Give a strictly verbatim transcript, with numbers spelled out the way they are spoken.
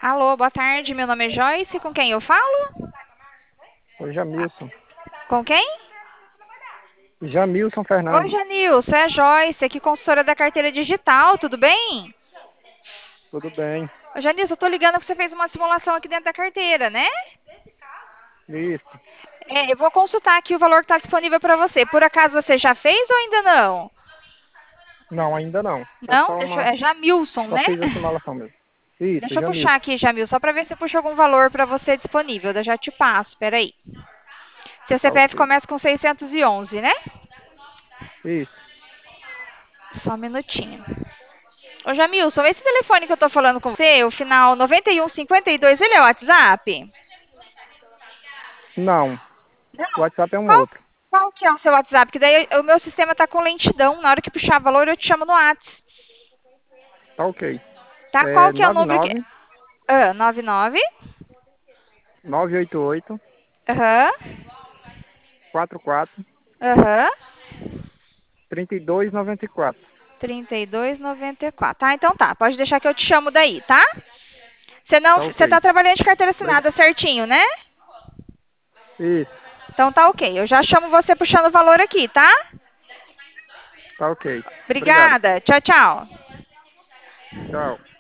Alô, boa tarde. Meu nome é Joyce. Com quem eu falo? Oi, Jamilson. Com quem? Jamilson Oi, Fernandes. Janilson. É a Joyce, aqui consultora da carteira digital. Tudo bem? Tudo bem? Ô, Janilson, eu tô ligando porque você fez uma simulação aqui dentro da carteira, né? Isso. É, eu vou consultar aqui o valor que está disponível para você. Por acaso você já fez ou ainda não? Não, ainda não. É Não? só Deixa eu... uma. É Jamilson, Só né? fiz a simulação mesmo. Isso, Deixa eu puxar Jamilson. aqui, Jamil, só para ver se puxa algum valor para você disponível. Eu já te passo, peraí. Seu Tá C P F ok. começa com seiscentos e onze, né? Isso. Só um minutinho. Ô, Jamilson, esse telefone que eu tô falando com você, o final noventa e um cinquenta e dois, ele é o WhatsApp? Não. O Não. WhatsApp é um Qual, outro. qual que é o seu WhatsApp? Que daí o meu sistema tá com lentidão. Na hora que puxar valor, eu te chamo no WhatsApp. Tá ok. Tá? Qual É que é o número que... nove nove Ah, noventa e nove. nove oito oito Aham. quatro quatro Aham. três dois nove quatro. trinta e dois, noventa e quatro. Tá, então tá. Pode deixar que eu te chamo daí, tá? Você não, Tá você tá ok. trabalhando de carteira Obrig- assinada certinho, né? Isso. Então tá ok. Eu já chamo você puxando o valor aqui, tá? Tá ok. Obrigado. Obrigada. Tchau, tchau. Tchau.